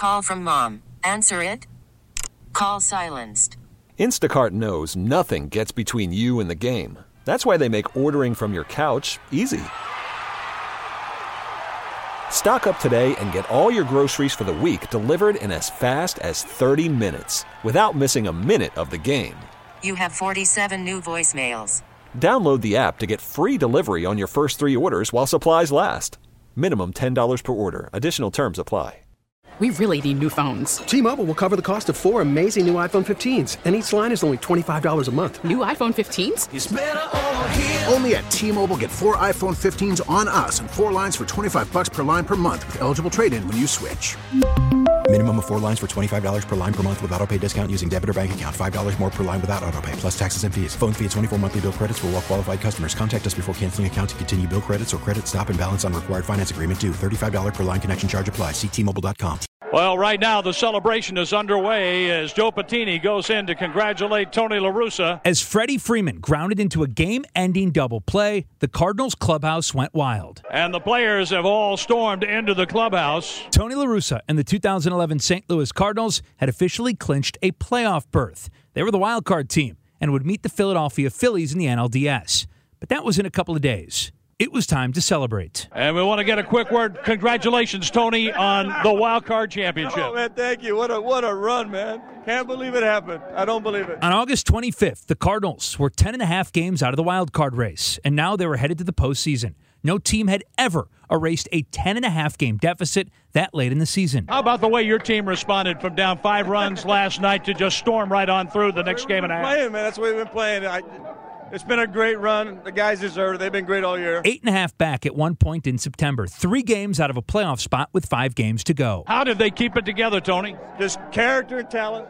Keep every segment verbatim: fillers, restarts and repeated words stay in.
call from mom. Answer it. Call silenced. Instacart knows nothing gets between you and the game. That's why they make ordering from your couch easy. Stock up today and get all your groceries for the week delivered in as fast as thirty minutes without missing a minute of the game. You have forty-seven new voicemails. Download the app to get free delivery on your first three orders while supplies last. Minimum ten dollars per order. Additional terms apply. We really need new phones. T-Mobile will cover the cost of four amazing new iPhone fifteens, and each line is only twenty-five dollars a month. New iPhone fifteens? It's better over here. Only at T-Mobile, get four iPhone fifteens on us and four lines for twenty-five bucks per line per month with eligible trade-in when you switch. Minimum of four lines for twenty-five dollars per line per month with autopay discount using debit or bank account. five dollars more per line without autopay, plus taxes and fees. Phone fee at twenty-four monthly bill credits for well-qualified customers. Contact us before canceling account to continue bill credits or credit stop and balance on required finance agreement due. thirty-five dollars per line connection charge applies. See T Mobile dot com. Well, right now the celebration is underway as Joe Patini goes in to congratulate Tony La Russa. As Freddie Freeman grounded into a game-ending double play, the Cardinals clubhouse went wild. And the players have all stormed into the clubhouse. Tony La Russa and the two thousand eleven Saint Louis Cardinals had officially clinched a playoff berth. They were the wild card team and would meet the Philadelphia Phillies in the N L D S. But that was in a couple of days. It was time to celebrate. And we want to get a quick word. Congratulations, Tony, on the Wild Card Championship. Oh, man, thank you. What a what a run, man. Can't believe it happened. I don't believe it. On August twenty-fifth, the Cardinals were ten and a half games out of the wild card race, and now they were headed to the postseason. No team had ever erased a ten and a half game deficit that late in the season. How about the way your team responded from down five runs last night to just storm right on through the next game and a half? Playing, man. That's the way we've been playing. I, It's been a great run. The guys deserve it. They've been great all year. Eight and a half back at one point in September. Three games out of a playoff spot with five games to go. How did they keep it together, Tony? Just character and talent.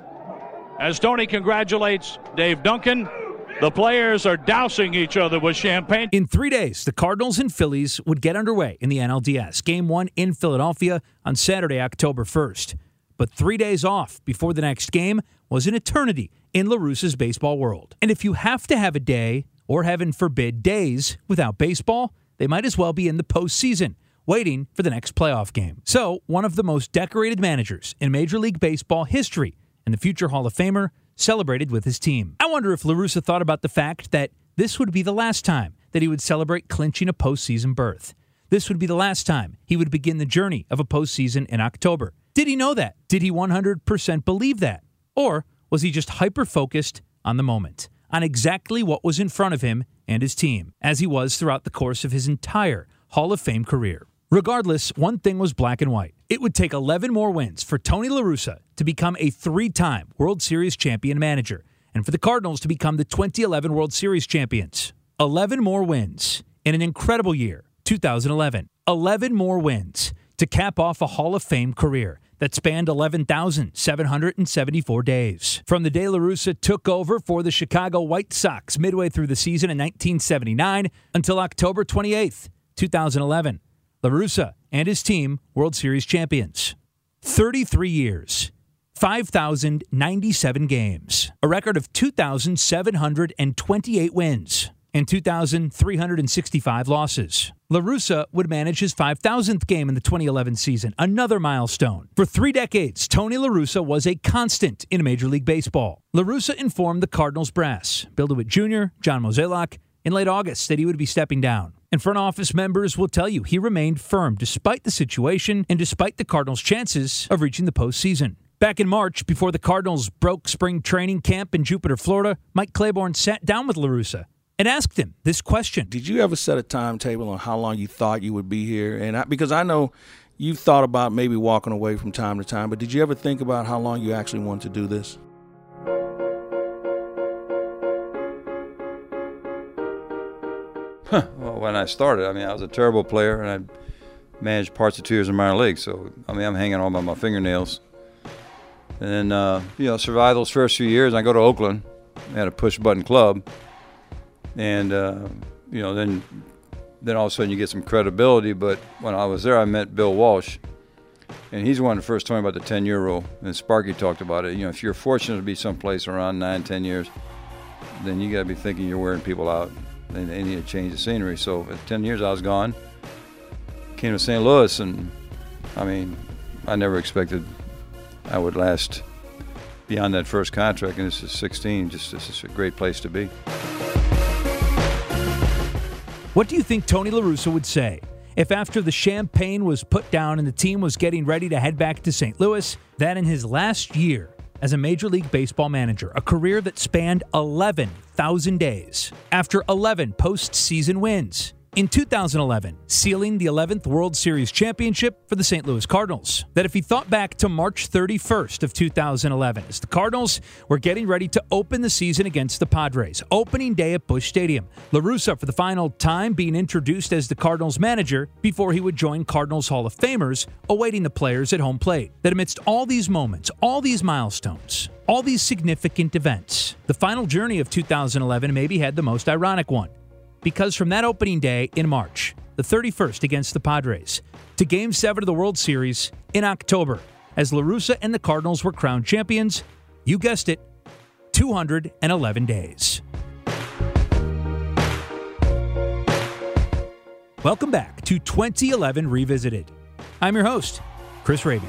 As Tony congratulates Dave Duncan, the players are dousing each other with champagne. In three days, the Cardinals and Phillies would get underway in the N L D S. Game one in Philadelphia on Saturday, October first. But three days off before the next game was an eternity in La Russa's baseball world. And if you have to have a day, or heaven forbid, days without baseball, they might as well be in the postseason, waiting for the next playoff game. So, one of the most decorated managers in Major League Baseball history and the future Hall of Famer celebrated with his team. I wonder if La Russa thought about the fact that this would be the last time that he would celebrate clinching a postseason berth. This would be the last time he would begin the journey of a postseason in October. Did he know that? Did he one hundred percent believe that? Or was he just hyper-focused on the moment, on exactly what was in front of him and his team, as he was throughout the course of his entire Hall of Fame career? Regardless, one thing was black and white. It would take eleven more wins for Tony La Russa to become a three-time World Series champion manager, and for the Cardinals to become the twenty eleven World Series champions. eleven more wins in an incredible year, two thousand eleven. eleven more wins to cap off a Hall of Fame career that spanned eleven thousand seven hundred seventy-four days. From the day La Russa took over for the Chicago White Sox midway through the season in nineteen seventy-nine until October twenty-eighth, two thousand eleven. La Russa and his team, World Series champions. thirty-three years, five thousand ninety-seven games, a record of two thousand seven hundred twenty-eight wins, and two thousand three hundred sixty-five losses. La Russa would manage his five thousandth game in the twenty eleven season, another milestone. For three decades, Tony La Russa was a constant in Major League Baseball. La Russa informed the Cardinals brass, Bill DeWitt Junior, John Mozeliak, in late August that he would be stepping down. And front office members will tell you he remained firm despite the situation and despite the Cardinals' chances of reaching the postseason. Back in March, before the Cardinals broke spring training camp in Jupiter, Florida, Mike Claiborne sat down with La Russa and asked him this question. Did you ever set a timetable on how long you thought you would be here? And I, because I know you've thought about maybe walking away from time to time, but did you ever think about how long you actually wanted to do this? Well, when I started, I mean, I was a terrible player, and I managed parts of two years in minor league. So, I mean, I'm hanging on by my fingernails. And then, uh, you know, survived those first few years. And I go to Oakland, I had a push-button club, and uh, you know, then, then all of a sudden you get some credibility. But when I was there, I met Bill Walsh, and he's the one that first told me about the ten-year rule. And Sparky talked about it. You know, if you're fortunate to be someplace around nine, ten years, then you got to be thinking you're wearing people out. They, they need to change the scenery. So at ten years I was gone, came to Saint Louis, and I mean, I never expected I would last beyond that first contract, and this is sixteen. Just this is a great place to be. What do you think Tony La Russa would say if after the champagne was put down and the team was getting ready to head back to Saint Louis, that in his last year as a Major League Baseball manager, a career that spanned eleven thousand days, after eleven postseason wins, in two thousand eleven, sealing the eleventh World Series championship for the Saint Louis Cardinals, that if he thought back to March thirty-first of two thousand eleven, as the Cardinals were getting ready to open the season against the Padres, opening day at Busch Stadium, La Russa for the final time being introduced as the Cardinals manager before he would join Cardinals Hall of Famers awaiting the players at home plate, that amidst all these moments, all these milestones, all these significant events, the final journey of two thousand eleven maybe had the most ironic one. Because from that opening day in March, the thirty-first against the Padres, to Game seven of the World Series in October, as La Russa and the Cardinals were crowned champions, you guessed it, two hundred eleven days. Welcome back to twenty eleven Revisited. I'm your host, Chris Raby.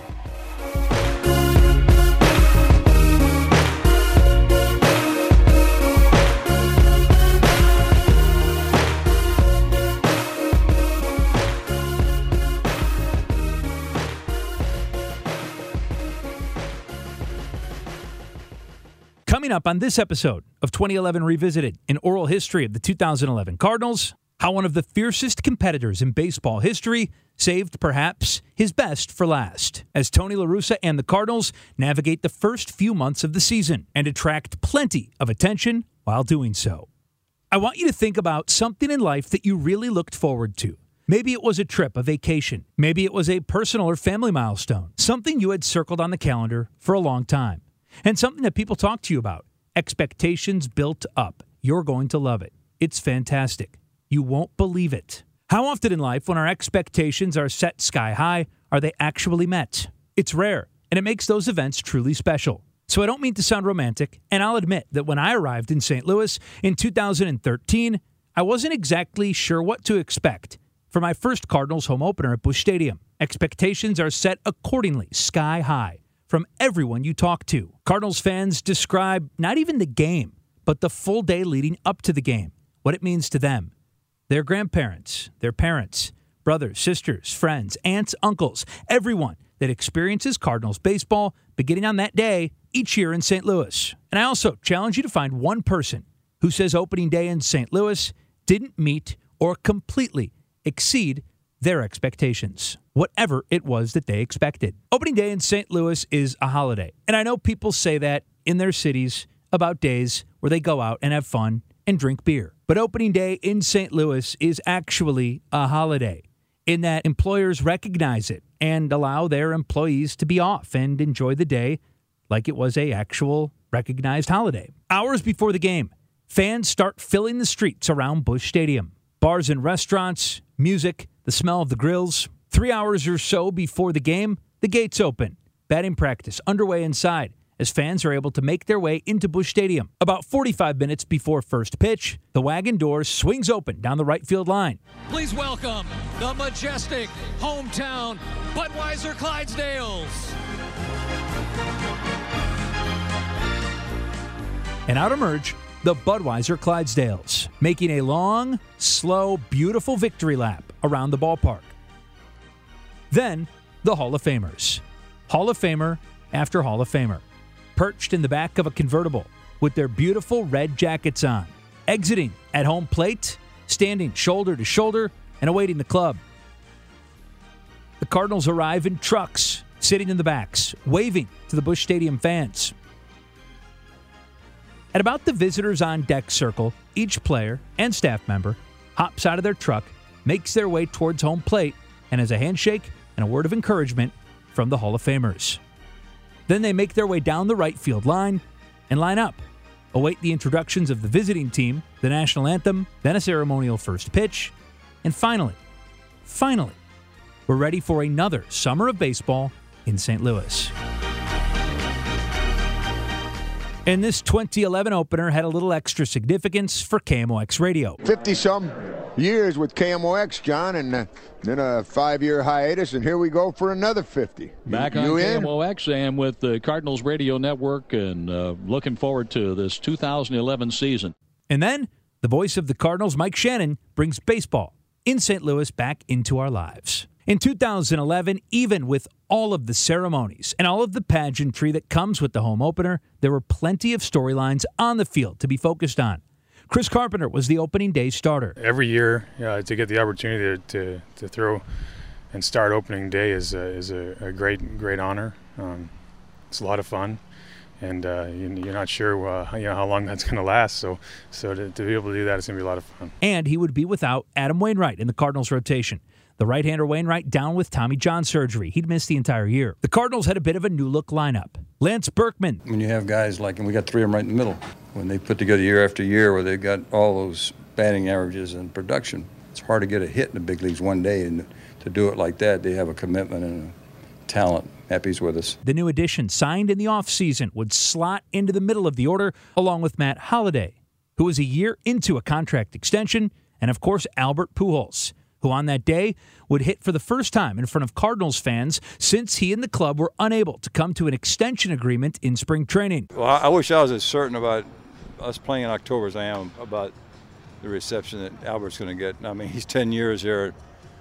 Coming up on this episode of twenty eleven Revisited, an oral history of the two thousand eleven Cardinals, how one of the fiercest competitors in baseball history saved perhaps his best for last, as Tony La Russa and the Cardinals navigate the first few months of the season and attract plenty of attention while doing so. I want you to think about something in life that you really looked forward to. Maybe it was a trip, a vacation. Maybe it was a personal or family milestone, something you had circled on the calendar for a long time. And something that people talk to you about. Expectations built up. You're going to love it. It's fantastic. You won't believe it. How often in life, when our expectations are set sky high, are they actually met? It's rare, and it makes those events truly special. So I don't mean to sound romantic, and I'll admit that when I arrived in Saint Louis in two thousand thirteen, I wasn't exactly sure what to expect for my first Cardinals home opener at Busch Stadium. Expectations are set accordingly, sky high, from everyone you talk to. Cardinals fans describe not even the game, but the full day leading up to the game, what it means to them, their grandparents, their parents, brothers, sisters, friends, aunts, uncles, everyone that experiences Cardinals baseball beginning on that day each year in Saint Louis. And I also challenge you to find one person who says opening day in Saint Louis didn't meet or completely exceed their expectations, whatever it was that they expected. Opening day in Saint Louis is a holiday. And I know people say that in their cities about days where they go out and have fun and drink beer. But opening day in Saint Louis is actually a holiday in that employers recognize it and allow their employees to be off and enjoy the day like it was a actual recognized holiday. Hours before the game, fans start filling the streets around Busch Stadium. Bars and restaurants, music, the smell of the grills. Three hours or so before the game, the gates open. Batting practice underway inside as fans are able to make their way into Busch Stadium. About forty-five minutes before first pitch, the wagon door swings open down the right field line. Please welcome the majestic hometown Budweiser Clydesdales. And out emerge the Budweiser Clydesdales, making a long, slow, beautiful victory lap around the ballpark. Then, the Hall of Famers. Hall of Famer after Hall of Famer, perched in the back of a convertible with their beautiful red jackets on, exiting at home plate, standing shoulder to shoulder, and awaiting the club. The Cardinals arrive in trucks, sitting in the backs, waving to the Busch Stadium fans. At about the visitors on deck circle, each player and staff member hops out of their truck, makes their way towards home plate, and has a handshake and a word of encouragement from the Hall of Famers. Then they make their way down the right field line and line up, await the introductions of the visiting team, the national anthem, then a ceremonial first pitch, and finally, finally, we're ready for another summer of baseball in Saint Louis. And this twenty eleven opener had a little extra significance for K M O X Radio. fifty-some years with K M O X, John, and uh, then a five-year hiatus, and here we go for another fifty. Back you, on you K M O X and with the Cardinals Radio Network, and uh, looking forward to this two thousand eleven season. And then the voice of the Cardinals, Mike Shannon, brings baseball in Saint Louis back into our lives. In two thousand eleven, even with all of the ceremonies and all of the pageantry that comes with the home opener, there were plenty of storylines on the field to be focused on. Chris Carpenter was the opening day starter. Every year, uh, to get the opportunity to, to, to throw and start opening day is, uh, is a, a great great honor. Um, it's a lot of fun, and uh, you, you're not sure uh, you know how long that's going to last. So, so to, to be able to do that, it's going to be a lot of fun. And he would be without Adam Wainwright in the Cardinals rotation. The right-hander Wainwright down with Tommy John surgery. He'd missed the entire year. The Cardinals had a bit of a new-look lineup. Lance Berkman. When you have guys like, and we got three of them right in the middle, when they put together year after year where they've got all those batting averages and production, it's hard to get a hit in the big leagues one day, and to do it like that, they have a commitment and a talent. Happy's with us. The new addition, signed in the offseason, would slot into the middle of the order along with Matt Holliday, who was a year into a contract extension, and, of course, Albert Pujols, who on that day would hit for the first time in front of Cardinals fans since he and the club were unable to come to an extension agreement in spring training. Well, I wish I was as certain about us playing in October as I am about the reception that Albert's going to get. I mean, he's ten years here.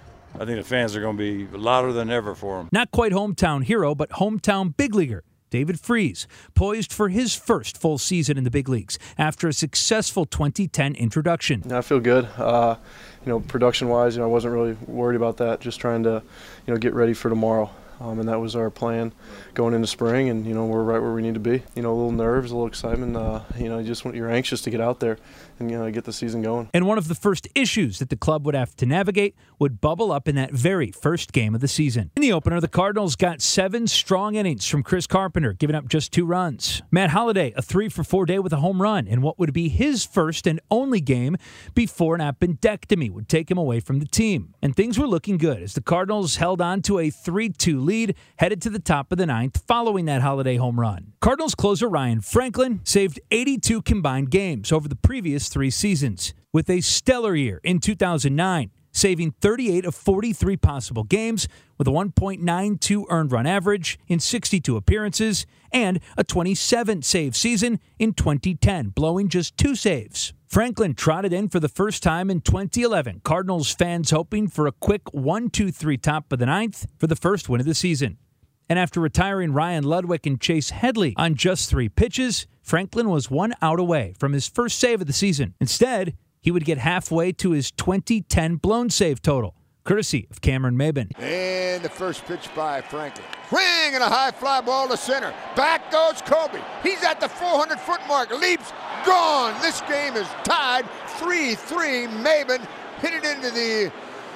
I think the fans are going to be louder than ever for him. Not quite hometown hero, but hometown big leaguer David Freese, poised for his first full season in the big leagues after a successful twenty ten introduction. I feel good. Uh, you know, production-wise, you know, I wasn't really worried about that. Just trying to, you know, get ready for tomorrow. Um, and that was our plan going into spring, and, you know, we're right where we need to be. You know, a little nerves, a little excitement. Uh, you know, you just want, you're anxious to get out there and, you know, get the season going. And one of the first issues that the club would have to navigate would bubble up in that very first game of the season. In the opener, the Cardinals got seven strong innings from Chris Carpenter, giving up just two runs. Matt Holliday, a three for four day with a home run in what would be his first and only game before an appendectomy would take him away from the team. And things were looking good as the Cardinals held on to a three two lead, headed to the top of the ninth following that Holliday home run. Cardinals closer Ryan Franklin saved eighty-two combined games over the previous three seasons, with a stellar year in two thousand nine, saving thirty-eight of forty-three possible games with a one point nine two earned run average in sixty-two appearances and a twenty-seven save season in twenty ten, blowing just two saves. Franklin trotted in for the first time in twenty eleven, Cardinals fans hoping for a quick one two three top of the ninth for the first win of the season. And after retiring Ryan Ludwig and Chase Headley on just three pitches, Franklin was one out away from his first save of the season. Instead, he would get halfway to his twenty ten blown save total, courtesy of Cameron Maben. And the first pitch by Franklin. Swing and a high fly ball to center. Back goes Kobe. He's at the four hundred foot mark. Leaps. Gone. This game is tied three three. Maben hit it into the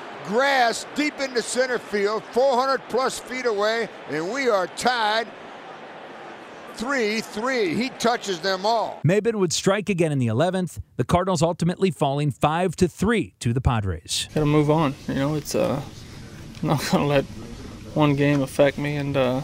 grass deep into center field, four hundred plus feet away, and we are tied three three. He touches them all. Maben would strike again in the eleventh, the Cardinals ultimately falling five to three to the Padres. Got to move on. You know, it's uh, I'm not going to let one game affect me, and uh,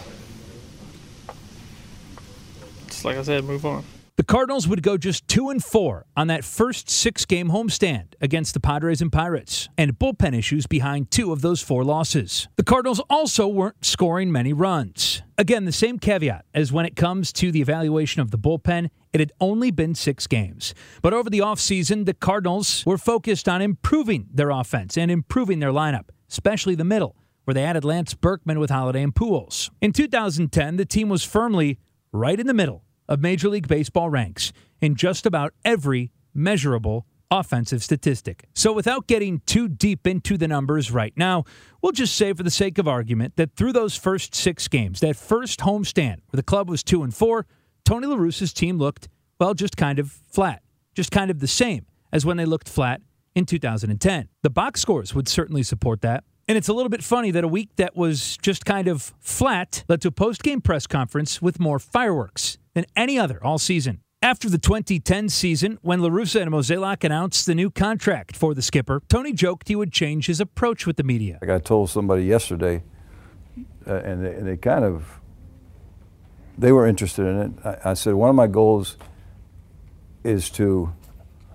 just like I said, move on. The Cardinals would go just two and four on that first six-game homestand against the Padres and Pirates, and bullpen issues behind two of those four losses. The Cardinals also weren't scoring many runs. Again, the same caveat as when it comes to the evaluation of the bullpen. It had only been six games. But over the offseason, the Cardinals were focused on improving their offense and improving their lineup, especially the middle, where they added Lance Berkman with Holliday and Pujols. In two thousand ten, the team was firmly right in the middle of Major League Baseball ranks in just about every measurable offensive statistic. So without getting too deep into the numbers right now, we'll just say for the sake of argument that through those first six games, that first homestand where the club was two and four, Tony La Russa's team looked, well, just kind of flat, just kind of the same as when they looked flat in two thousand ten. The box scores would certainly support that. And it's a little bit funny that a week that was just kind of flat led to a post-game press conference with more fireworks than any other all season. After the twenty ten season, when La Russa and Mozeliak announced the new contract for the skipper, Tony joked he would change his approach with the media. Like I told somebody yesterday, uh, and, they, and they kind of, they were interested in it. I, I said, one of my goals is to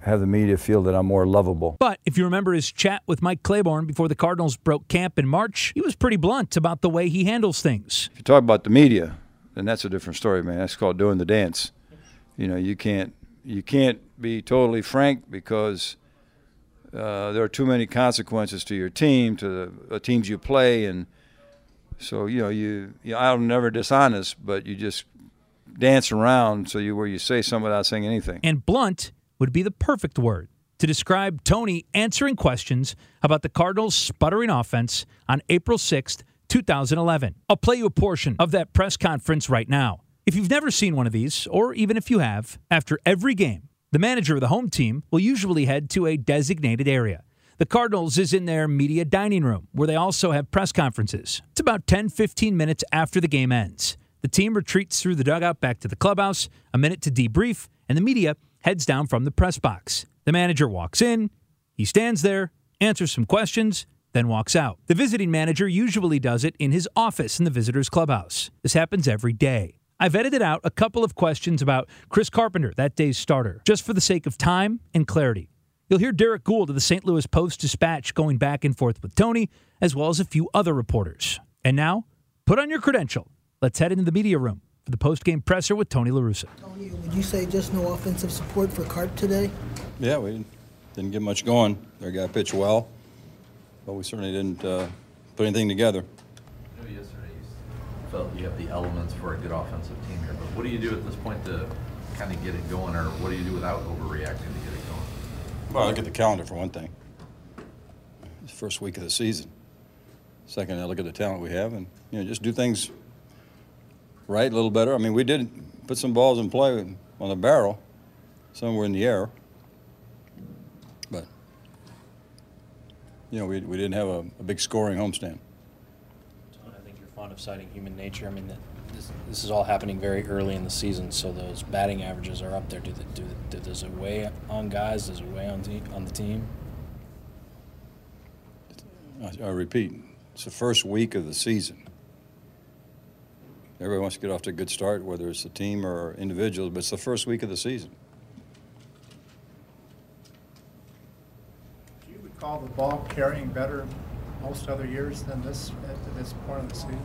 have the media feel that I'm more lovable. But if you remember his chat with Mike Claiborne before the Cardinals broke camp in March, he was pretty blunt about the way he handles things. If you talk about the media, then that's a different story, man. That's called doing the dance. You know, you can't you can't be totally frank because uh, there are too many consequences to your team, to the, the teams you play, and so you know you. you know, I'm never dishonest, but you just dance around so you where you say something without saying anything. And blunt would be the perfect word to describe Tony answering questions about the Cardinals' sputtering offense on April sixth, two thousand eleven. I'll play you a portion of that press conference right now. If you've never seen one of these, or even if you have, after every game, the manager of the home team will usually head to a designated area. The Cardinals is in their media dining room, where they also have press conferences. It's about ten, fifteen minutes after the game ends. The team retreats through the dugout back to the clubhouse, a minute to debrief, and the media heads down from the press box. The manager walks in, he stands there, answers some questions, then walks out. The visiting manager usually does it in his office in the visitors' clubhouse. This happens every day. I've edited out a couple of questions about Chris Carpenter, that day's starter, just for the sake of time and clarity. You'll hear Derek Gould of the Saint Louis Post-Dispatch going back and forth with Tony, as well as a few other reporters. And now, put on your credential. Let's head into the media room for the post-game presser with Tony La Russa. Tony, would you say just no offensive support for Carp today? Yeah, we didn't get much going. Their guy pitched well, but we certainly didn't uh, put anything together. I know yesterday you felt you have the elements for a good offensive team here, but what do you do at this point to kind of get it going, or what do you do without overreacting to get it going? Well, I look at the calendar for one thing. It's the first week of the season. Second, I look at the talent we have, and you know, just do things right, a little better. I mean, we did put some balls in play on the barrel. Some were in the air. But, you know, we, we didn't have a, a big scoring homestand. I think you're fond of citing human nature. I mean, this, this is all happening very early in the season, so those batting averages are up there. Do, the, do, the, do Does it weigh on guys? Does it weigh on, te- on the team? I, I repeat, it's the first week of the season. Everybody wants to get off to a good start, whether it's the team or individuals, but it's the first week of the season. Do you recall the ball carrying better most other years than this at this point of the season?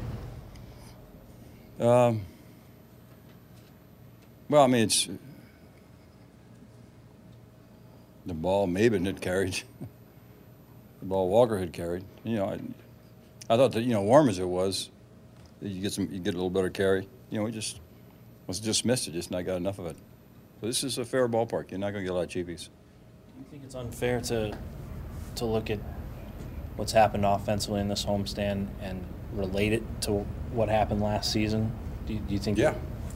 Um, well, I mean, it's the ball Maben had carried, the ball Walker had carried. You know, I, I thought that, you know, warm as it was, you get some, you get a little better carry. You know, we just was just missed it, just not got enough of it. So this is a fair ballpark. You're not going to get a lot of cheapies. Do you think it's unfair to to look at what's happened offensively in this homestand and relate it to what happened last season? Do you, do you think? Yeah.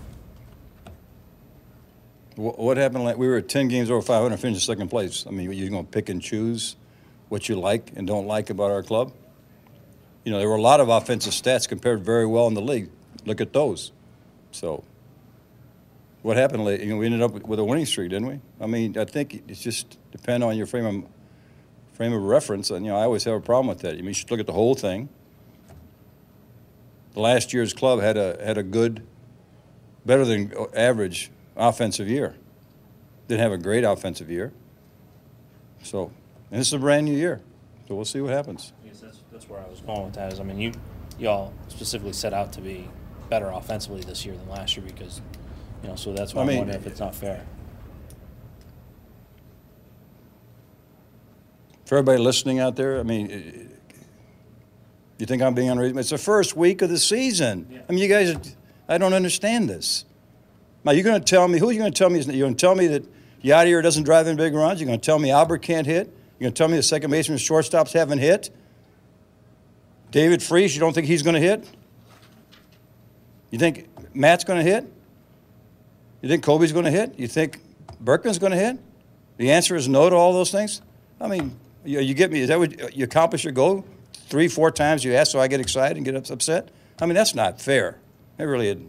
What, what happened? Like we were at ten games over five hundred, finished second place. I mean, you're going to pick and choose what you like and don't like about our club. You know, there were a lot of offensive stats compared very well in the league. Look at those. So, what happened late? You know, we ended up with a winning streak, didn't we? I mean, I think it's just depend on your frame of frame of reference, and you know, I always have a problem with that. I mean, you should look at the whole thing. The last year's club had a had a good, better than average offensive year. Didn't have a great offensive year. So, and this is a brand new year. So we'll see what happens. That's, that's where I was going with that. Is I mean, you y'all specifically set out to be better offensively this year than last year because, you know, so that's why I mean, I'm wondering if it's not fair. For everybody listening out there, I mean, you think I'm being unreasonable? It's the first week of the season. Yeah. I mean, you guys, are, I don't understand this. Now, you're going to tell me, who are you going to tell me? You're going to tell me that Yadier doesn't drive in big runs? You're going to tell me Albert can't hit? You're going to tell me the second baseman and shortstops haven't hit? David Freese, you don't think he's going to hit? You think Matt's going to hit? You think Kobe's going to hit? You think Berkman's going to hit? The answer is no to all those things? I mean, you, you get me? Is that what you accomplish your goal? Three, four times you ask, so I get excited and get upset? I mean, that's not fair. It really isn't.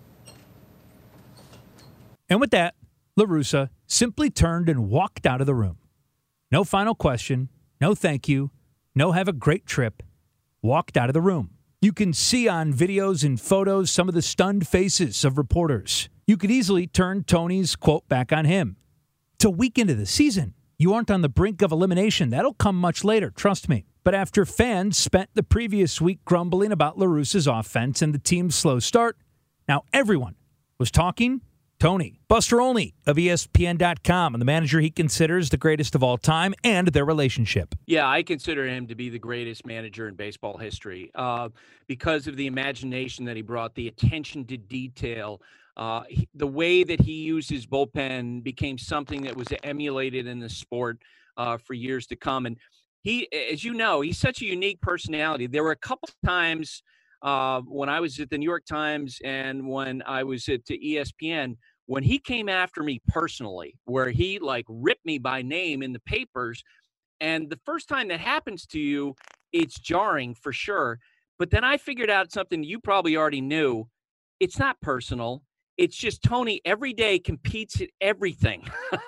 And with that, La Russa simply turned and walked out of the room. No final question, no thank you, no have a great trip. Walked out of the room. You can see on videos and photos some of the stunned faces of reporters. You could easily turn Tony's quote back on him. It's a week into the season. You aren't on the brink of elimination. That'll come much later, trust me. But after fans spent the previous week grumbling about La Russa's offense and the team's slow start, now everyone was talking Tony. Buster Olney of E S P N dot com and the manager he considers the greatest of all time and their relationship. Yeah, I consider him to be the greatest manager in baseball history uh, because of the imagination that he brought, the attention to detail. Uh, he, the way that he used his bullpen became something that was emulated in the sport uh, for years to come. And he, as you know, he's such a unique personality. There were a couple times uh, when I was at the New York Times and when I was at E S P N, when he came after me personally, where he like ripped me by name in the papers. And the first time that happens to you, it's jarring for sure. But then I figured out something you probably already knew. It's not personal. It's just Tony every day competes at everything,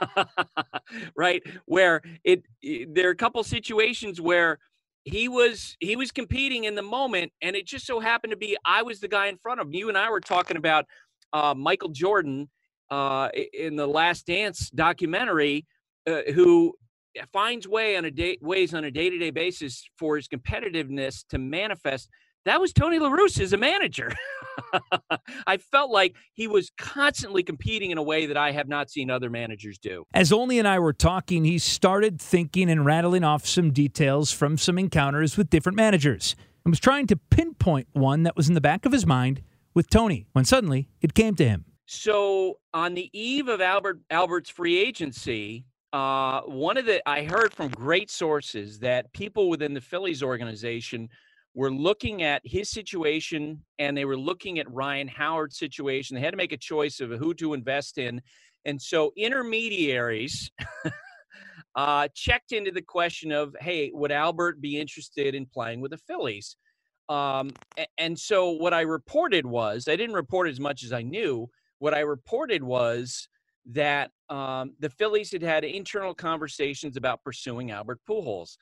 right? Where it, it there are a couple situations where he was he was competing in the moment, and it just so happened to be I was the guy in front of him. You and I were talking about uh, Michael Jordan uh, in the Last Dance documentary, uh, who finds way on a day ways on a day-to-day basis for his competitiveness to manifest. That was Tony La Russa as a manager. I felt like he was constantly competing in a way that I have not seen other managers do. As Olney and I were talking, he started thinking and rattling off some details from some encounters with different managers and was trying to pinpoint one that was in the back of his mind with Tony when suddenly it came to him. So on the eve of Albert Albert's free agency, uh, one of the I heard from great sources that people within the Phillies organization were looking at his situation and they were looking at Ryan Howard's situation. They had to make a choice of who to invest in. And so intermediaries uh, checked into the question of, hey, would Albert be interested in playing with the Phillies? Um, and so what I reported was, I didn't report as much as I knew. What I reported was that um, the Phillies had had internal conversations about pursuing Albert Pujols.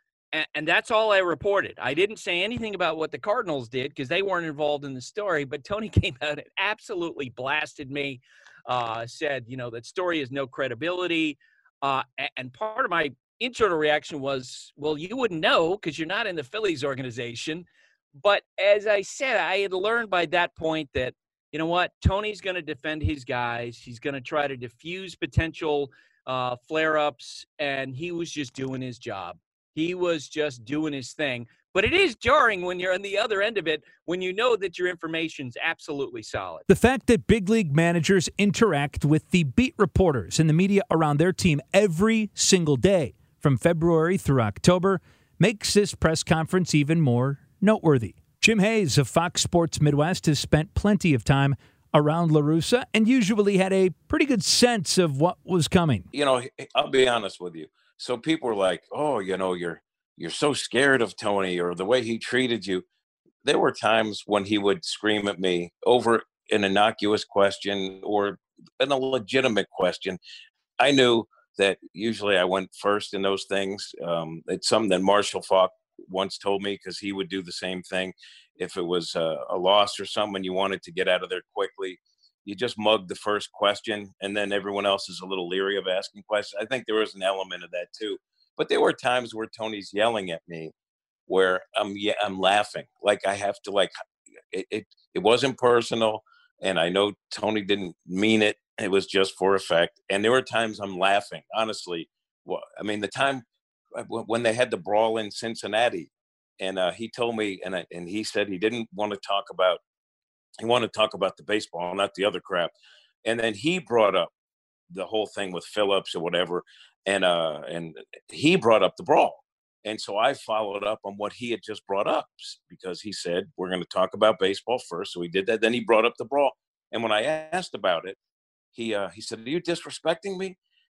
And that's all I reported. I didn't say anything about what the Cardinals did because they weren't involved in the story. But Tony came out and absolutely blasted me, uh, said, you know, that story has no credibility. Uh, and part of my internal reaction was, well, you wouldn't know because you're not in the Phillies organization. But as I said, I had learned by that point that, you know what, Tony's going to defend his guys. He's going to try to diffuse potential uh, flare-ups, and he was just doing his job. He was just doing his thing. But it is jarring when you're on the other end of it, when you know that your information's absolutely solid. The fact that big league managers interact with the beat reporters and the media around their team every single day from February through October makes this press conference even more noteworthy. Jim Hayes of Fox Sports Midwest has spent plenty of time around La Russa and usually had a pretty good sense of what was coming. You know, I'll be honest with you. So people were like, oh, you know, you're you're so scared of Tony or the way he treated you. There were times when he would scream at me over an innocuous question or an illegitimate question. I knew that usually I went first in those things. Um, it's something that Marshall Faulk once told me because he would do the same thing. If it was a, a loss or something you wanted to get out of there quickly, you just mug the first question, and then everyone else is a little leery of asking questions. I think there was an element of that too. But there were times where Tony's yelling at me where I'm yeah, I'm laughing. Like I have to like it, it it wasn't personal, and I know Tony didn't mean it. It was just for effect. And there were times I'm laughing, honestly. Well, I mean, the time when they had the brawl in Cincinnati, and uh, he told me, and I, and he said he didn't want to talk about He wanted to talk about the baseball, not the other crap. And then he brought up the whole thing with Phillips or whatever. And uh, and he brought up the brawl. And so I followed up on what he had just brought up because he said, we're going to talk about baseball first. So he did that. Then he brought up the brawl. And when I asked about it, he uh, he said, are you disrespecting me?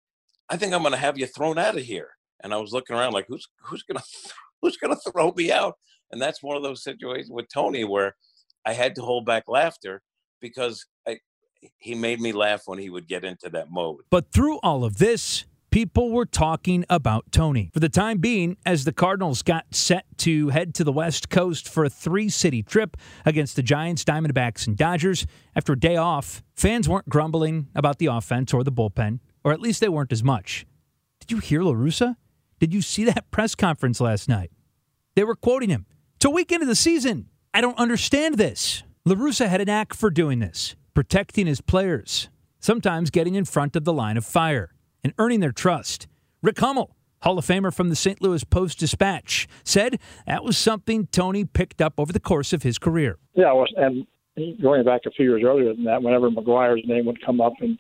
I think I'm going to have you thrown out of here. And I was looking around like, who's who's going to who's going to throw me out? And that's one of those situations with Tony where I had to hold back laughter because I, he made me laugh when he would get into that mode. But through all of this, people were talking about Tony. For the time being, as the Cardinals got set to head to the West Coast for a three-city trip against the Giants, Diamondbacks, and Dodgers, after a day off, fans weren't grumbling about the offense or the bullpen. or at least they weren't as much. Did you hear La Russa? Did you see that press conference last night? They were quoting him. It's a week into the season. I don't understand this. La Russa had a knack for doing this, protecting his players, sometimes getting in front of the line of fire and earning their trust. Rick Hummel, Hall of Famer from the Saint Louis Post-Dispatch, said that was something Tony picked up over the course of his career. Yeah, well, and going back a few years earlier than that, whenever McGwire's name would come up in,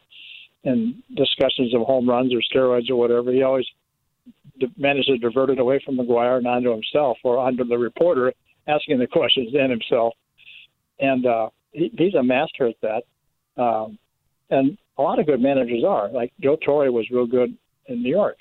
in discussions of home runs or steroids or whatever, he always managed to divert it away from McGwire and onto himself or onto the reporter asking the questions then himself. And uh, he, he's a master at that. Um, and a lot of good managers are. Like Joe Torre was real good in New York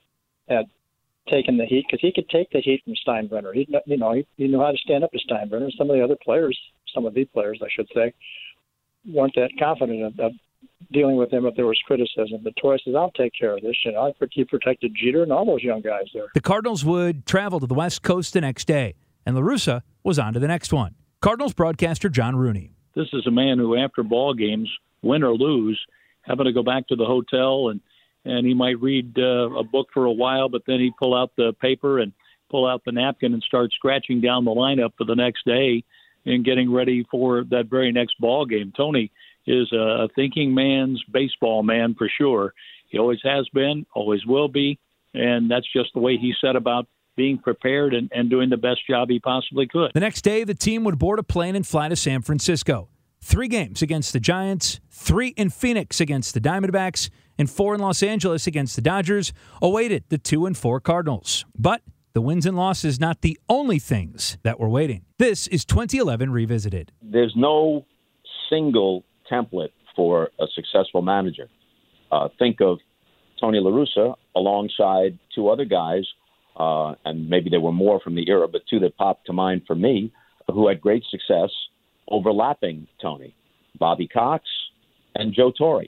at taking the heat because he could take the heat from Steinbrenner. He, you know, he, he knew how to stand up to Steinbrenner. Some of the other players, some of the players, I should say, weren't that confident of, of dealing with him if there was criticism. But Torre says, "I'll take care of this." You know, he protected Jeter and all those young guys there. The Cardinals would travel to the West Coast the next day, and La Russa was on to the next one. Cardinals broadcaster John Rooney. This is a man who, after ball games, win or lose, having to go back to the hotel and and he might read uh, a book for a while, but then he'd pull out the paper and pull out the napkin and start scratching down the lineup for the next day and getting ready for that very next ball game. Tony is a thinking man's baseball man for sure. He always has been, always will be, and that's just the way he set about being prepared and, and doing the best job he possibly could. The next day, the team would board a plane and fly to San Francisco. Three games against the Giants, three in Phoenix against the Diamondbacks, and four in Los Angeles against the Dodgers awaited the two and four Cardinals. But the wins and losses not the only things that were waiting. This is twenty eleven Revisited. There's no single template for a successful manager. Uh, think of Tony La Russa alongside two other guys, uh, and maybe there were more from the era, but two that popped to mind for me, who had great success overlapping Tony, Bobby Cox and Joe Torre.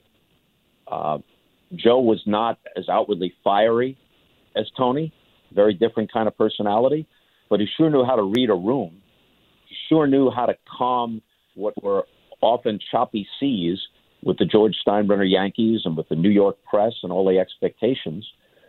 Uh, Joe was not as outwardly fiery as Tony, very different kind of personality, but he sure knew how to read a room. He sure knew how to calm what were often choppy seas with the George Steinbrenner Yankees and with the New York press and all the expectations.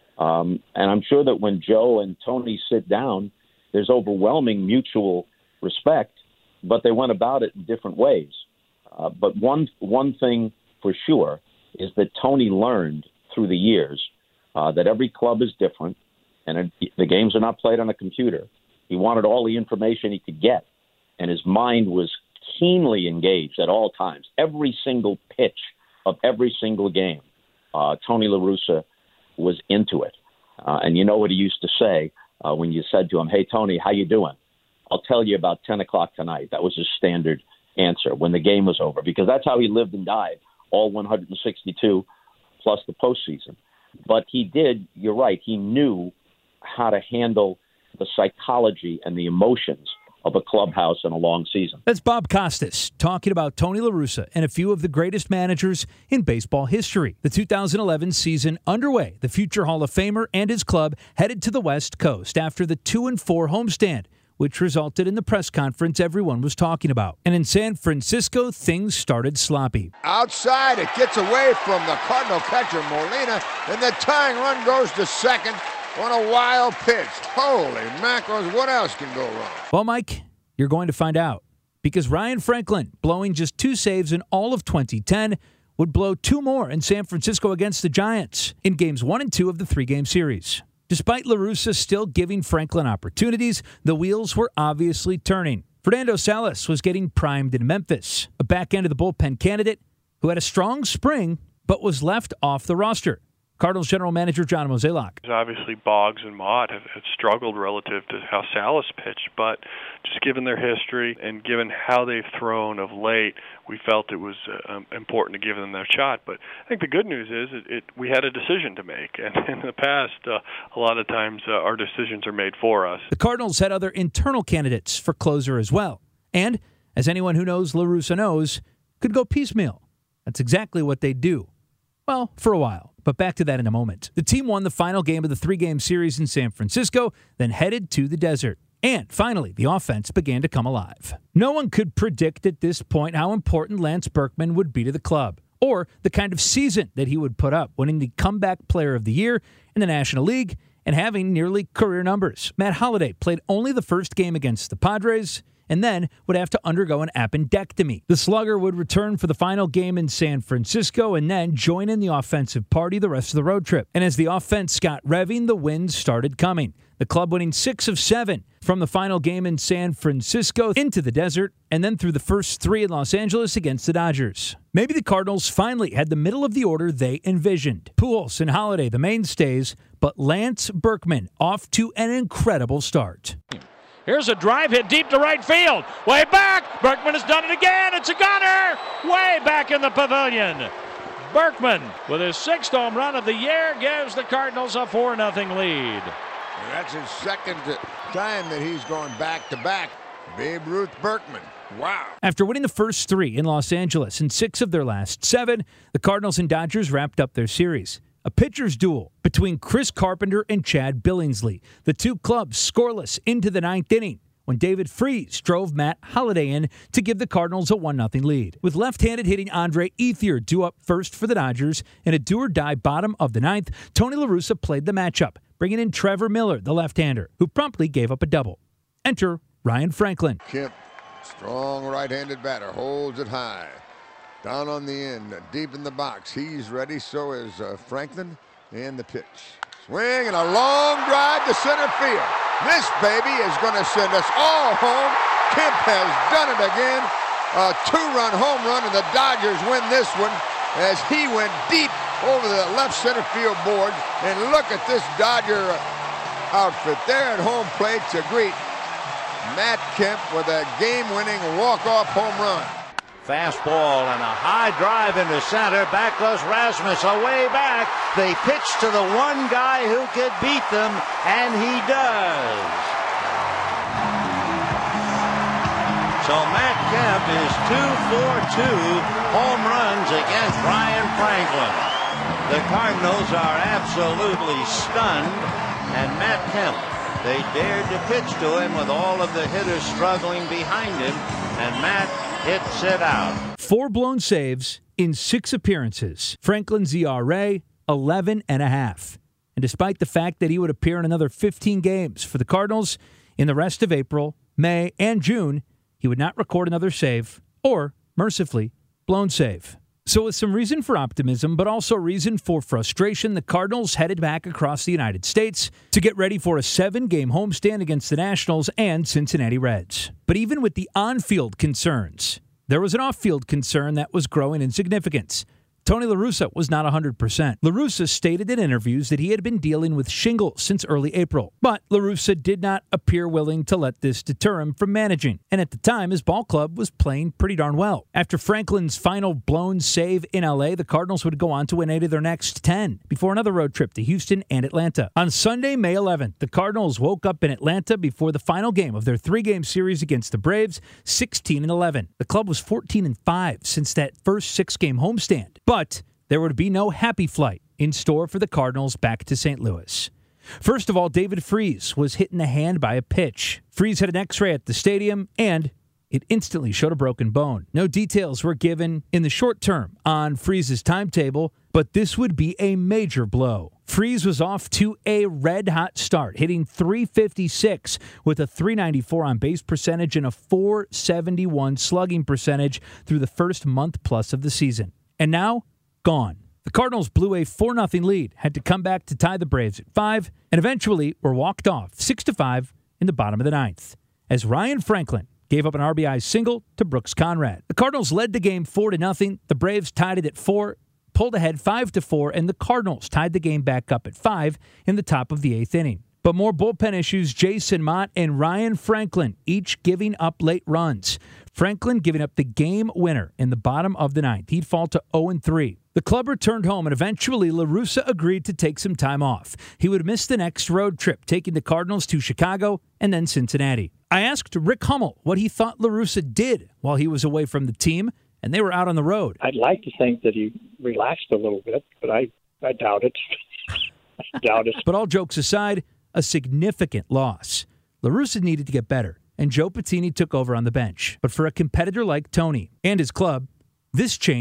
Um, and I'm sure that when Joe and Tony sit down, there's overwhelming mutual respect, but they went about it in different ways. Uh, but one one thing for sure is that Tony learned through the years uh, that every club is different, and it, the games are not played on a computer. He wanted all the information he could get, and his mind was keenly engaged at all times. Every single pitch of every single game, uh, Tony La Russa was into it. Uh, and you know what he used to say uh, when you said to him, "Hey, Tony, how you doing? I'll tell you about ten o'clock tonight." That was his standard answer when the game was over, because that's how he lived and died, all one hundred sixty-two plus the postseason. But he did, you're right, he knew how to handle the psychology and the emotions of a clubhouse in a long season. That's Bob Costas talking about Tony La Russa and a few of the greatest managers in baseball history. The two thousand eleven season underway. The future Hall of Famer and his club headed to the West Coast after the two and four homestand, which resulted in the press conference everyone was talking about. And in San Francisco, things started sloppy. Outside, it gets away from the Cardinal catcher, Molina, and the tying run goes to second on a wild pitch. Holy mackerels, what else can go wrong? Well, Mike, you're going to find out, because Ryan Franklin, blowing just two saves in all of twenty ten, would blow two more in San Francisco against the Giants in games one and two of the three-game series. Despite La Russa still giving Franklin opportunities, the wheels were obviously turning. Fernando Salas was getting primed in Memphis, a back end of the bullpen candidate who had a strong spring but was left off the roster. Cardinals general manager John Mozeliak. Obviously, Boggs and Mott have, have struggled relative to how Salas pitched, but just given their history and given how they've thrown of late, we felt it was uh, important to give them their shot. But I think the good news is it, it, we had a decision to make, and in the past, uh, a lot of times uh, our decisions are made for us. The Cardinals had other internal candidates for closer as well, and as anyone who knows La Russa knows, could go piecemeal. That's exactly what they do. Well, for a while, but back to that in a moment. The team won the final game of the three-game series in San Francisco, then headed to the desert. And finally, the offense began to come alive. No one could predict at this point how important Lance Berkman would be to the club, or the kind of season that he would put up, winning the Comeback Player of the Year in the National League and having nearly career numbers. Matt Holliday played only the first game against the Padres and then would have to undergo an appendectomy. The slugger would return for the final game in San Francisco and then join in the offensive party the rest of the road trip. And as the offense got revving, the wins started coming. The club winning six of seven from the final game in San Francisco into the desert, and then through the first three in Los Angeles against the Dodgers. Maybe the Cardinals finally had the middle of the order they envisioned. Pujols and Holliday, the mainstays, but Lance Berkman off to an incredible start. Here's a drive hit deep to right field. Way back. Berkman has done it again. It's a gunner. Way back in the pavilion. Berkman, with his sixth home run of the year, gives the Cardinals a four nothing lead. And that's his second time that he's gone back-to-back. Babe Ruth Berkman. Wow. After winning the first three in Los Angeles and six of their last seven, the Cardinals and Dodgers wrapped up their series. A pitcher's duel between Chris Carpenter and Chad Billingsley. The two clubs scoreless into the ninth inning when David Freese drove Matt Holliday in to give the Cardinals a one nothing lead. With left-handed hitting Andre Ethier due up first for the Dodgers in a do-or-die bottom of the ninth, Tony La Russa played the matchup, bringing in Trevor Miller, the left-hander, who promptly gave up a double. Enter Ryan Franklin. Kemp, strong right-handed batter, holds it high. Down on the end, deep in the box. He's ready, so is uh, Franklin. And the pitch. Swing and a long drive to center field. This baby is going to send us all home. Kemp has done it again. A two-run home run, and the Dodgers win this one as he went deep over the left center field board. And look at this Dodger outfit there at home plate to greet Matt Kemp with a game-winning walk-off home run. Fastball and a high drive into center. Back goes Rasmus, away back. They pitch to the one guy who could beat them, and he does. So Matt Kemp is two for two home runs against Ryan Franklin. The Cardinals are absolutely stunned, and Matt Kemp, they dared to pitch to him with all of the hitters struggling behind him, and Matt hits it out. Four blown saves in six appearances. Franklin's E R A, eleven and a half. And despite the fact that he would appear in another fifteen games for the Cardinals in the rest of April, May, and June, he would not record another save or, mercifully, blown save. So with some reason for optimism, but also reason for frustration, the Cardinals headed back across the United States to get ready for a seven-game homestand against the Nationals and Cincinnati Reds. But even with the on-field concerns, there was an off-field concern that was growing in significance. Tony La Russa was not one hundred percent. La Russa stated in interviews that he had been dealing with shingles since early April, but La Russa did not appear willing to let this deter him from managing, and at the time, his ball club was playing pretty darn well. After Franklin's final blown save in L A, the Cardinals would go on to win eight of their next ten before another road trip to Houston and Atlanta. On Sunday, May eleventh, the Cardinals woke up in Atlanta before the final game of their three-game series against the Braves, sixteen and eleven. The club was fourteen and five since that first six-game homestand. But there would be no happy flight in store for the Cardinals back to Saint Louis. First of all, David Freese was hit in the hand by a pitch. Freese had an x-ray at the stadium, and it instantly showed a broken bone. No details were given in the short term on Freese's timetable, but this would be a major blow. Freese was off to a red-hot start, hitting three fifty-six with a three ninety-four on-base percentage and a four seventy-one slugging percentage through the first month plus of the season. And now, gone. The Cardinals blew a four nothing lead, had to come back to tie the Braves at five, and eventually were walked off six to five in the bottom of the ninth, as Ryan Franklin gave up an R B I single to Brooks Conrad. The Cardinals led the game four to nothing. The Braves tied it at four, pulled ahead five to four, and the Cardinals tied the game back up at five in the top of the eighth inning. But more bullpen issues, Jason Mott and Ryan Franklin each giving up late runs. Franklin giving up the game winner in the bottom of the ninth. He'd fall to oh and three. The club returned home, and eventually La Russa agreed to take some time off. He would miss the next road trip, taking the Cardinals to Chicago and then Cincinnati. I asked Rick Hummel what he thought La Russa did while he was away from the team, and they were out on the road. I'd like to think that he relaxed a little bit, but I, I doubt it. I doubt it. But all jokes aside, a significant loss. La Russa needed to get better, and Joe Patini took over on the bench. But for a competitor like Tony and his club, this change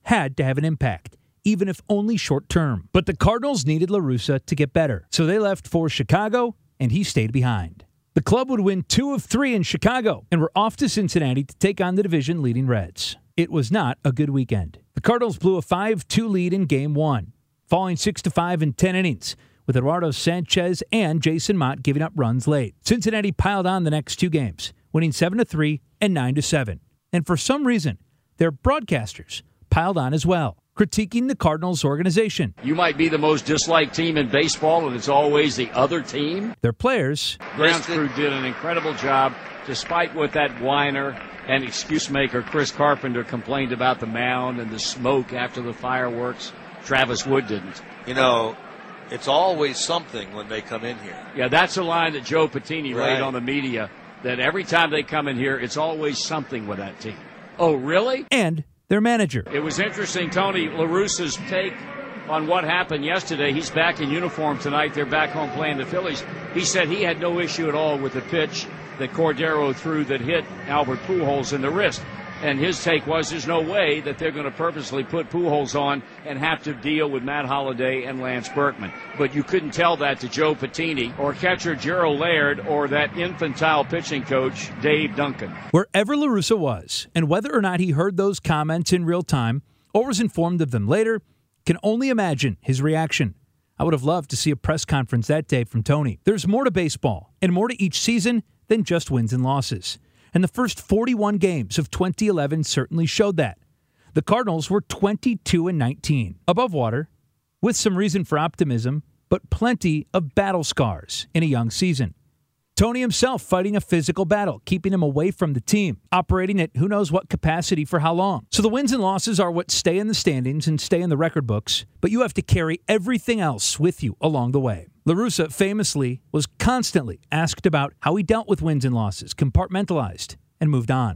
had to have an impact, even if only short-term. But the Cardinals needed La Russa to get better, so they left for Chicago, and he stayed behind. The club would win two of three in Chicago and were off to Cincinnati to take on the division-leading Reds. It was not a good weekend. The Cardinals blew a five two lead in Game one, falling six to five in ten innings, with Eduardo Sanchez and Jason Mott giving up runs late. Cincinnati piled on the next two games, winning seven to three and nine to seven. And for some reason, their broadcasters piled on as well, critiquing the Cardinals organization. You might be the most disliked team in baseball, and it's always the other team. Their players. Ground crew did an incredible job, despite what that whiner and excuse maker Chris Carpenter complained about the mound and the smoke after the fireworks. Travis Wood didn't. You know, it's always something when they come in here. Yeah, that's a line that Joe Patini Right. laid on the media, that every time they come in here, it's always something with that team. Oh, really? And their manager. It was interesting, Tony La Russa's take on what happened yesterday. He's back in uniform tonight. They're back home playing the Phillies. He said he had no issue at all with the pitch that Cordero threw that hit Albert Pujols in the wrist. And his take was there's no way that they're going to purposely put Pujols on and have to deal with Matt Holliday and Lance Berkman. But you couldn't tell that to Joe Patini or catcher Gerald Laird or that infantile pitching coach Dave Duncan. Wherever La Russa was, and whether or not he heard those comments in real time or was informed of them later, can only imagine his reaction. I would have loved to see a press conference that day from Tony. There's more to baseball and more to each season than just wins and losses. And the first forty-one games of twenty eleven certainly showed that. The Cardinals were twenty-two and nineteen, above water, with some reason for optimism, but plenty of battle scars in a young season. Tony himself fighting a physical battle, keeping him away from the team, operating at who knows what capacity for how long. So the wins and losses are what stay in the standings and stay in the record books, but you have to carry everything else with you along the way. La Russa famously was constantly asked about how he dealt with wins and losses, compartmentalized, and moved on.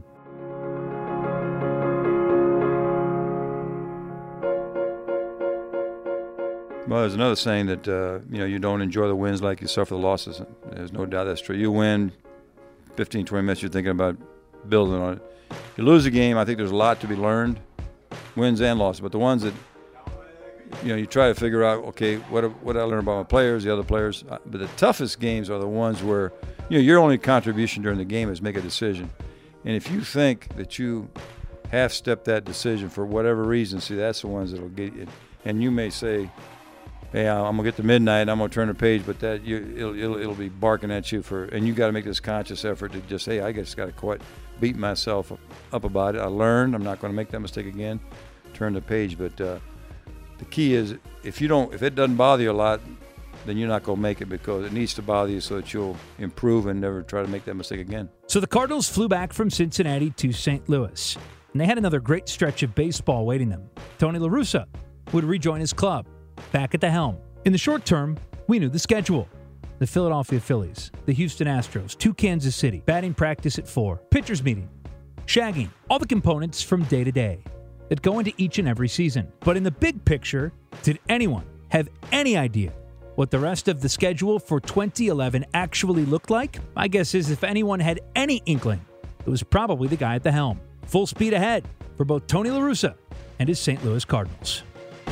Well, there's another saying that, uh, you know, you don't enjoy the wins like you suffer the losses. There's no doubt that's true. You win fifteen, twenty minutes, you're thinking about building on it. You lose a game, I think there's a lot to be learned, wins and losses. But the ones that, you know, you try to figure out, okay, what what did I learn about my players, the other players. But the toughest games are the ones where, you know, your only contribution during the game is make a decision. And if you think that you half-step that decision for whatever reason, see, that's the ones that will get you. And you may say, hey, I'm gonna get to midnight, I'm gonna turn the page, but that you, it'll, it'll, it'll be barking at you for, and you got to make this conscious effort to just, hey, I just got to quit, beat myself up about it. I learned, I'm not going to make that mistake again. Turn the page, but uh, the key is, if you don't, if it doesn't bother you a lot, then you're not going to make it, because it needs to bother you so that you'll improve and never try to make that mistake again. So the Cardinals flew back from Cincinnati to Saint Louis, and they had another great stretch of baseball waiting them. Tony La Russa would rejoin his club, back at the helm. In the short term, we knew the schedule. The Philadelphia Phillies, the Houston Astros, to Kansas City, batting practice at four, pitchers meeting, shagging, all the components from day to day that go into each and every season. But in the big picture, did anyone have any idea what the rest of the schedule for twenty eleven actually looked like? My guess is if anyone had any inkling, it was probably the guy at the helm. Full speed ahead for both Tony La Russa and his Saint Louis Cardinals.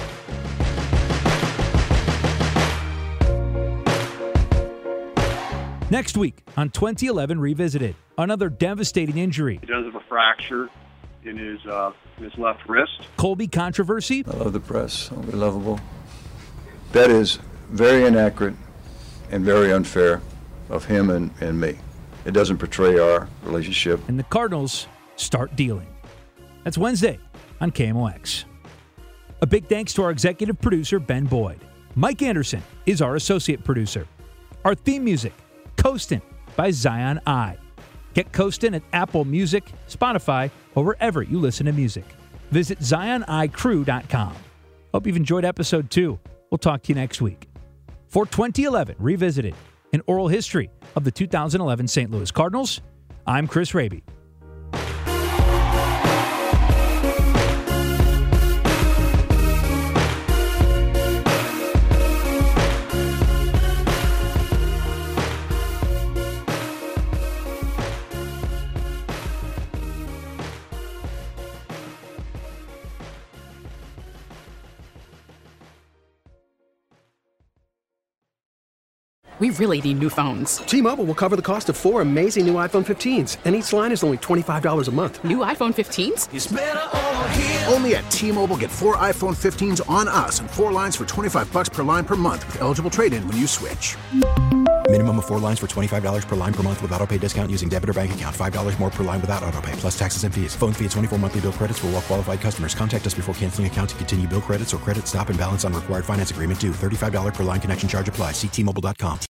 Next week on twenty eleven Revisited, another devastating injury. He does have a fracture in his uh, in his left wrist. Colby controversy. I love the press. We're lovable. That is very inaccurate and very unfair of him and, and me. It doesn't portray our relationship. And the Cardinals start dealing. That's Wednesday on K M O X. A big thanks to our executive producer, Ben Boyd. Mike Anderson is our associate producer. Our theme music, Coastin' by Zion I. Get Coastin' at Apple Music, Spotify, or wherever you listen to music. Visit zion i crew dot com. Hope you've enjoyed episode two. We'll talk to you next week. For twenty eleven Revisited, an oral history of the two thousand eleven Saint Louis Cardinals, I'm Chris Raby. we really need new phones. T-Mobile will cover the cost of four amazing new iPhone fifteens, and each line is only twenty-five dollars a month. New iPhone fifteens? It's better over here. Only at T-Mobile, get four iPhone fifteens on us and four lines for twenty-five bucks per line per month with eligible trade-in when you switch. Minimum of four lines for twenty-five dollars per line per month with autopay discount using debit or bank account. five dollars more per line without autopay, plus taxes and fees. Phone fee at twenty-four monthly bill credits for well-qualified customers. Contact us before canceling account to continue bill credits or credit stop and balance on required finance agreement due. thirty-five dollars per line connection charge applies. See T Mobile dot com.